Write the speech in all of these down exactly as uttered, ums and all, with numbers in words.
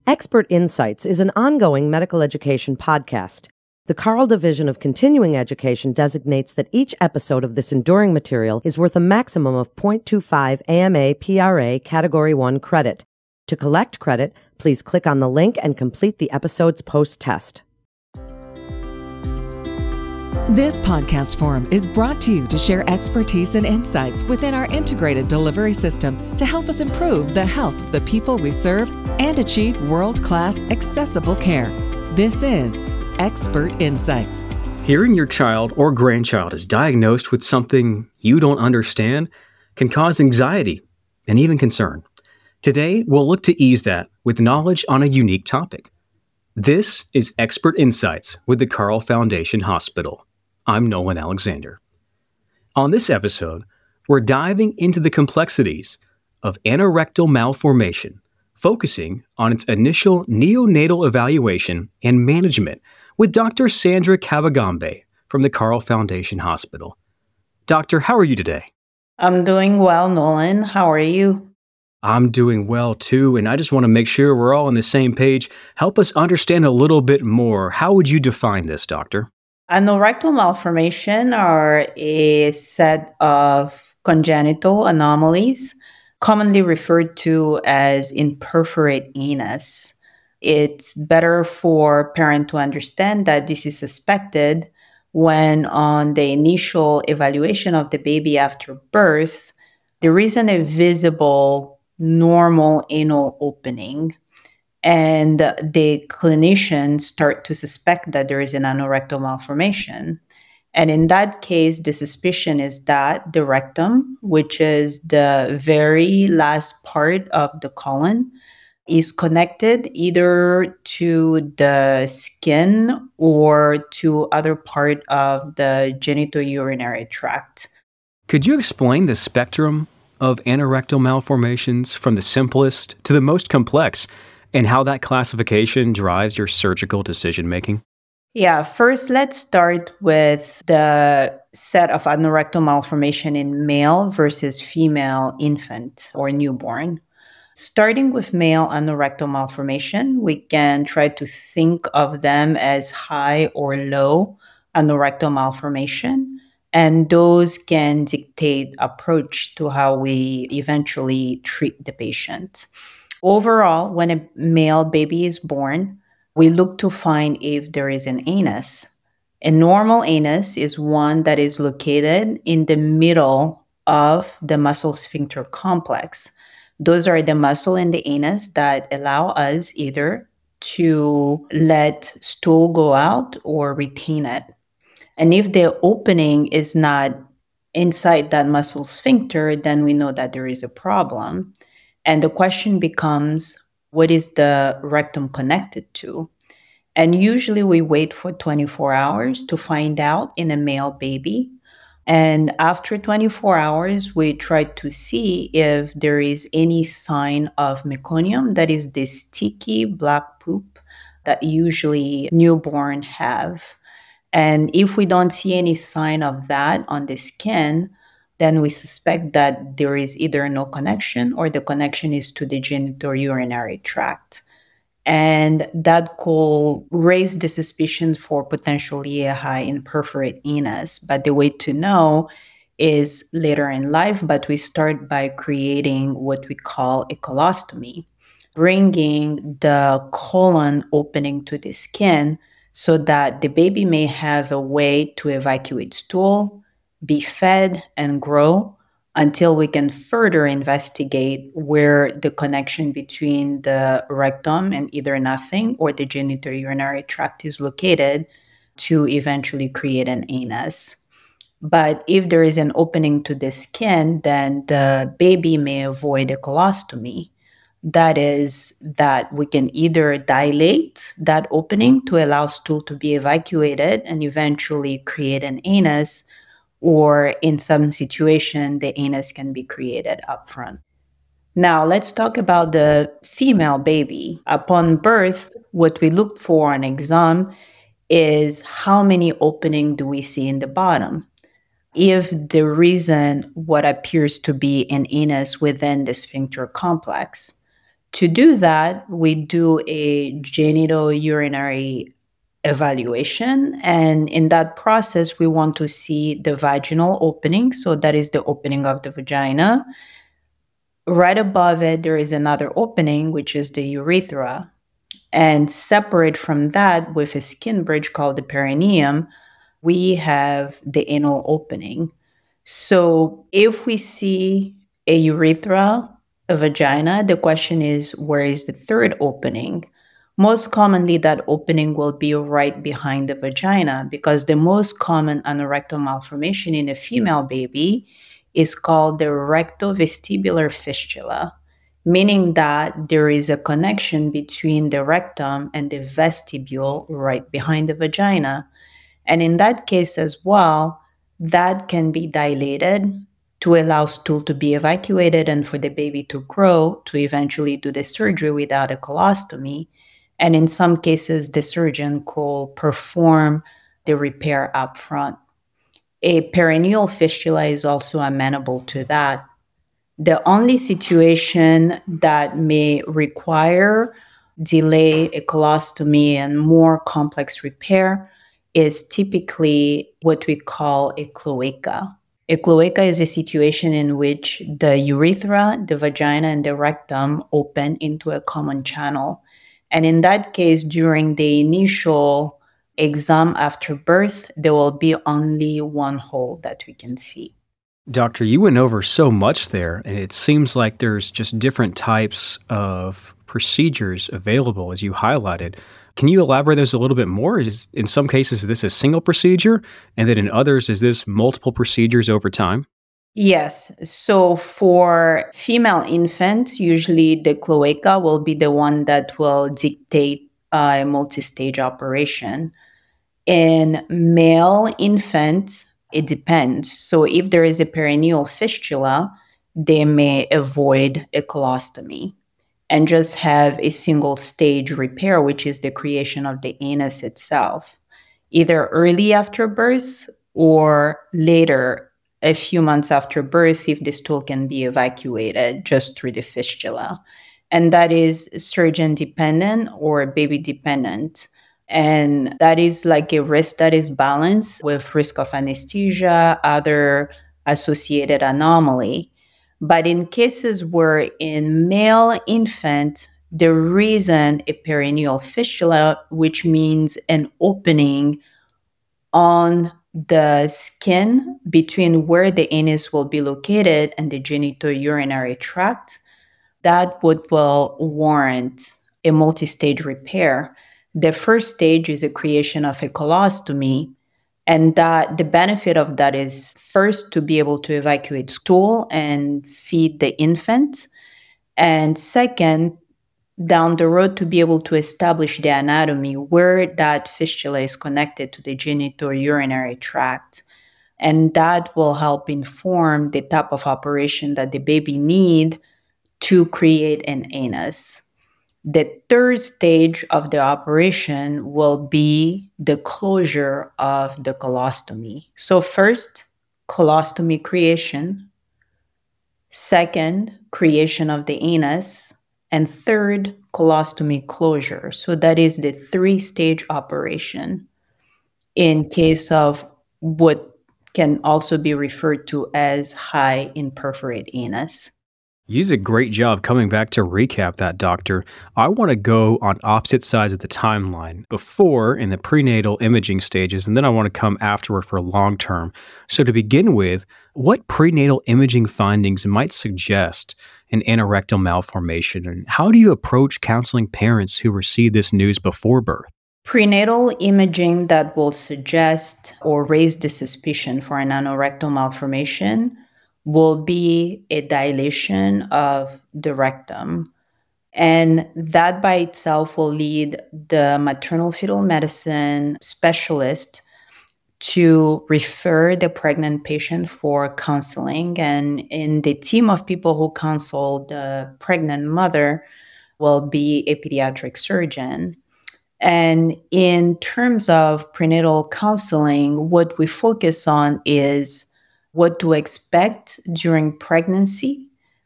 Expert Insights is an ongoing medical education podcast. The Carle Division of Continuing Education designates that each episode of this enduring material is worth a maximum of zero point two five A M A P R A Category one credit. To collect credit, please click on the link and complete the episode's post-test. This podcast forum is brought to you to share expertise and insights within our integrated delivery system to help us improve the health of the people we serve and achieve world-class accessible care. This is Expert Insights. Hearing your child or grandchild is diagnosed with something you don't understand can cause anxiety and even concern. Today, we'll look to ease that with knowledge on a unique topic. This is Expert Insights with the Carle Foundation Hospital. I'm Nolan Alexander. On this episode, we're diving into the complexities of anorectal malformation, focusing on its initial neonatal evaluation and management with Doctor Sandra Kabagambe from the Carle Foundation Hospital. Doctor, how are you today? I'm doing well, Nolan. How are you? I'm doing well too, and I just want to make sure we're all on the same page. Help us understand a little bit more. How would you define this, Doctor? Anorectal malformation are a set of congenital anomalies, commonly referred to as imperforate anus. It's better for parent to understand that this is suspected when on the initial evaluation of the baby after birth, there isn't a visible normal anal opening, and the clinicians start to suspect that there is an anorectal malformation. And in that case, the suspicion is that the rectum, which is the very last part of the colon, is connected either to the skin or to other part of the genitourinary tract. Could you explain the spectrum of anorectal malformations from the simplest to the most complex and how that classification drives your surgical decision-making? Yeah, first let's start with the set of anorectal malformation in male versus female infant or newborn. Starting with male anorectal malformation, we can try to think of them as high or low anorectal malformation, and those can dictate approach to how we eventually treat the patient. Overall, when a male baby is born, we look to find if there is an anus. A normal anus is one that is located in the middle of the muscle sphincter complex. Those are the muscle in the anus that allow us either to let stool go out or retain it. And if the opening is not inside that muscle sphincter, then we know that there is a problem. And the question becomes, what is the rectum connected to? And usually we wait for twenty-four hours to find out in a male baby. And after twenty-four hours, we try to see if there is any sign of meconium, that is the sticky black poop that usually newborn have. And if we don't see any sign of that on the skin, then we suspect that there is either no connection or the connection is to the genitourinary tract. And that could raise the suspicion for potentially a high imperforate anus. But the way to know is later in life, but we start by creating what we call a colostomy, bringing the colon opening to the skin so that the baby may have a way to evacuate stool, be fed, and grow until we can further investigate where the connection between the rectum and either nothing or the genitourinary tract is located to eventually create an anus. But if there is an opening to the skin, then the baby may avoid a colostomy. That is that we can either dilate that opening to allow stool to be evacuated and eventually create an anus, or in some situation, the anus can be created up front. Now, let's talk about the female baby. Upon birth, what we look for on exam is how many openings do we see in the bottom. If there isn't what appears to be an anus within the sphincter complex, To do that, we do a genitourinary evaluation. And in that process, we want to see the vaginal opening. So that is the opening of the vagina. Right above it, there is another opening, which is the urethra. And separate from that, with a skin bridge called the perineum, we have the anal opening. So if we see a urethra, a vagina, the question is, where is the third opening? Most commonly, that opening will be right behind the vagina, because the most common anorectal malformation in a female baby is called the rectovestibular fistula, meaning that there is a connection between the rectum and the vestibule right behind the vagina. And in that case as well, that can be dilated to allow stool to be evacuated and for the baby to grow, to eventually do the surgery without a colostomy. And in some cases, the surgeon could perform the repair up front. A perineal fistula is also amenable to that. The only situation that may require delay, a colostomy, and more complex repair is typically what we call a cloaca. A cloaca is a situation in which the urethra, the vagina, and the rectum open into a common channel. And in that case, during the initial exam after birth, there will be only one hole that we can see. Doctor, you went over so much there, and it seems like there's just different types of procedures available, as you highlighted. Can you elaborate those a little bit more? Is in some cases, is this a single procedure? And then in others, is this multiple procedures over time? Yes. So for female infants, usually the cloaca will be the one that will dictate a multi-stage operation. In male infants, it depends. So if there is a perineal fistula, they may avoid a colostomy and just have a single stage repair, which is the creation of the anus itself, either early after birth or later, a few months after birth, if the stool can be evacuated just through the fistula. And that is surgeon dependent or baby dependent. And that is like a risk that is balanced with risk of anesthesia, other associated anomaly. But in cases where in male infant, the reason a perineal fistula, which means an opening on the skin between where the anus will be located and the genitourinary tract, that would will warrant a multi-stage repair. The first stage is a creation of a colostomy, and that the benefit of that is first to be able to evacuate stool and feed the infant, and second, down the road to be able to establish the anatomy where that fistula is connected to the genitourinary tract. And that will help inform the type of operation that the baby need to create an anus. The third stage of the operation will be the closure of the colostomy. So first, colostomy creation. Second, creation of the anus. And third, colostomy closure. So that is the three-stage operation in case of what can also be referred to as high imperforate anus. You did a great job coming back to recap that, doctor. I want to go on opposite sides of the timeline, before in the prenatal imaging stages, and then I want to come afterward for long term. So to begin with, what prenatal imaging findings might suggest an anorectal malformation, and how do you approach counseling parents who receive this news before birth? Prenatal imaging that will suggest or raise the suspicion for an anorectal malformation will be a dilation of the rectum. And that by itself will lead the maternal fetal medicine specialist to refer the pregnant patient for counseling. And in the team of people who counsel the pregnant mother will be a pediatric surgeon. And in terms of prenatal counseling, what we focus on is what to expect during pregnancy,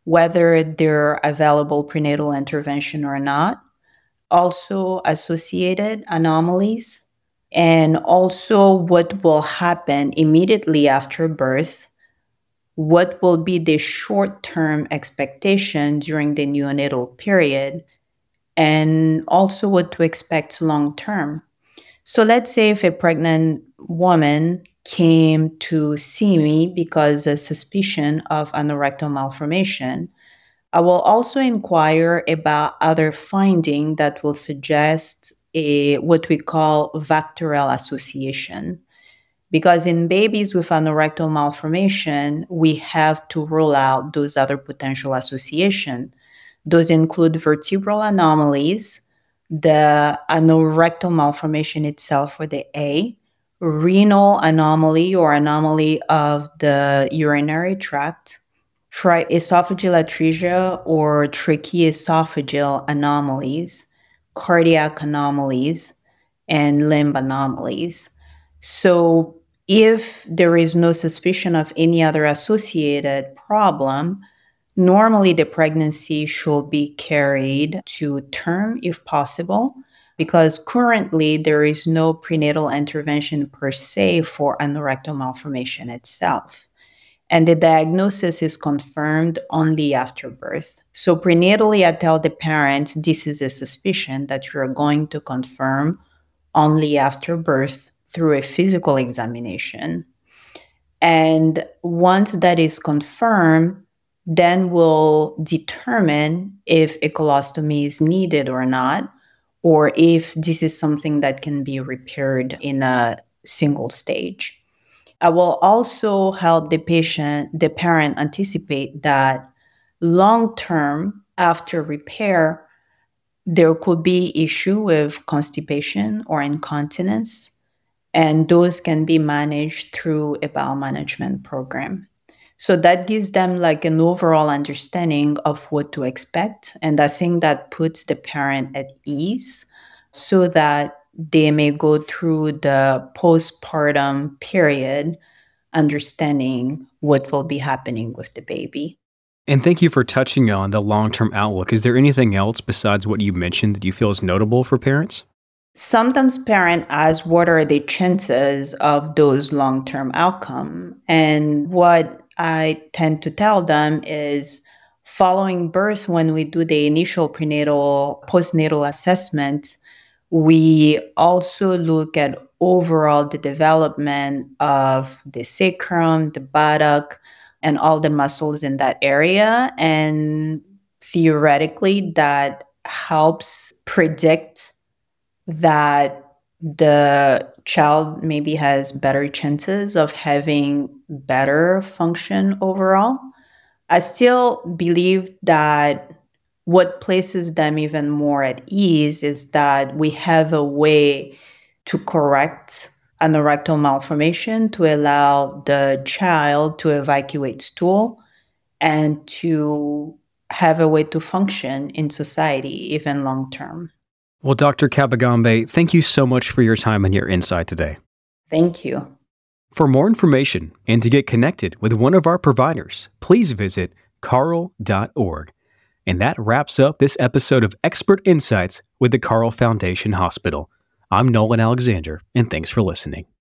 whether they're available prenatal intervention or not, also associated anomalies, and also what will happen immediately after birth, what will be the short-term expectation during the neonatal period, and also what to expect long-term. So let's say if a pregnant woman came to see me because of suspicion of anorectal malformation, I will also inquire about other findings that will suggest a what we call vectorial association. Because in babies with anorectal malformation, we have to rule out those other potential associations. Those include vertebral anomalies, the anorectal malformation itself, or the A, renal anomaly or anomaly of the urinary tract, triesophageal atresia or tracheoesophageal anomalies, cardiac anomalies, and limb anomalies. So if there is no suspicion of any other associated problem, normally the pregnancy should be carried to term if possible, because currently there is no prenatal intervention per se for anorectal malformation itself. And the diagnosis is confirmed only after birth. So prenatally, I tell the parent this is a suspicion that you're going to confirm only after birth through a physical examination. And once that is confirmed, then we'll determine if a colostomy is needed or not, or if this is something that can be repaired in a single stage. I will also help the patient, the parent, anticipate that long term after repair, there could be issue with constipation or incontinence, and those can be managed through a bowel management program. So that gives them like an overall understanding of what to expect. And I think that puts the parent at ease so that they may go through the postpartum period understanding what will be happening with the baby. And thank you for touching on the long-term outlook. Is there anything else besides what you mentioned that you feel is notable for parents? Sometimes parents ask what are the chances of those long-term outcomes. And what I tend to tell them is following birth, when we do the initial prenatal, postnatal assessment, we also look at overall the development of the sacrum, the buttock, and all the muscles in that area. And theoretically, that helps predict that the child maybe has better chances of having better function overall. I still believe that what places them even more at ease is that we have a way to correct anorectal malformation to allow the child to evacuate stool and to have a way to function in society, even long term. Well, Doctor Kabagambe, thank you so much for your time and your insight today. Thank you. For more information and to get connected with one of our providers, please visit carle dot org. And that wraps up this episode of Expert Insights with the Carle Foundation Hospital. I'm Nolan Alexander, and thanks for listening.